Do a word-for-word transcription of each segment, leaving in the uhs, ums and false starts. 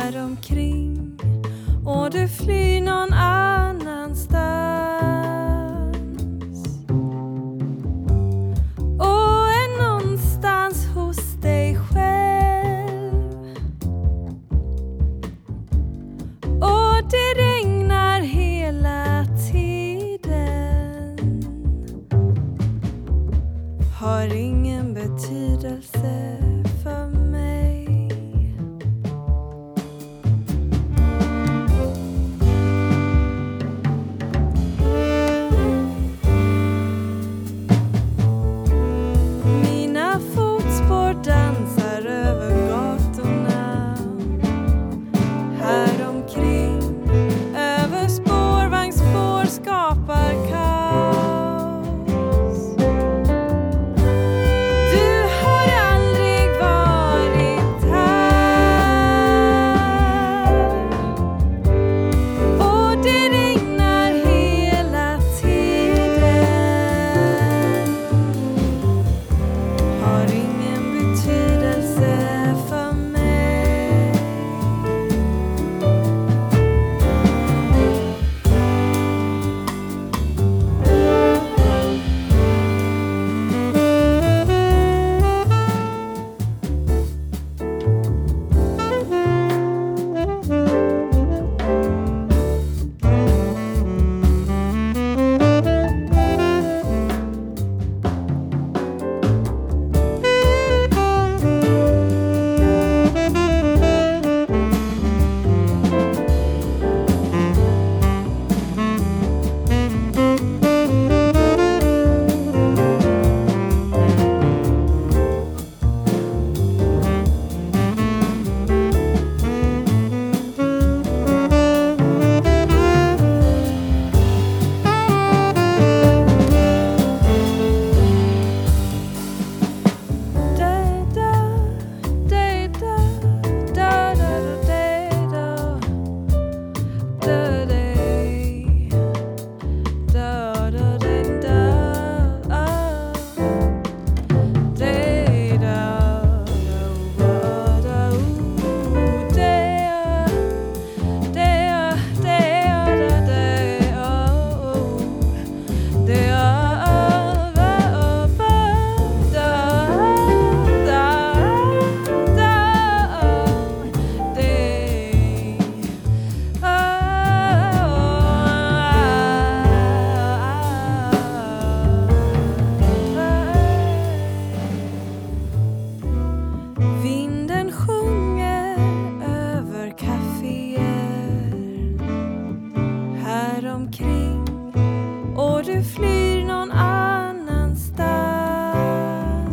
här omkring och du flyr någon annanstans och är någonstans hos dig själv och det regnar hela tiden, har ingen betydelse för mig. Mina fotspår dansar över gatorna här omkring, över spårvagnsspår skapar kaos. Du har aldrig varit här och det regnar hela tiden, har ingen betydelse för mig. Vinden sjunger över kaféer här omkring och du flyr någon annanstans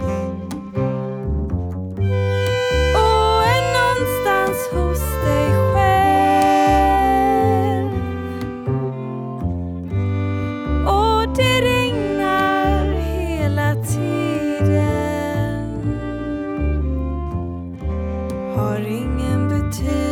och är någonstans hos dig själv och det regnar hela tiden, har ingen betydelse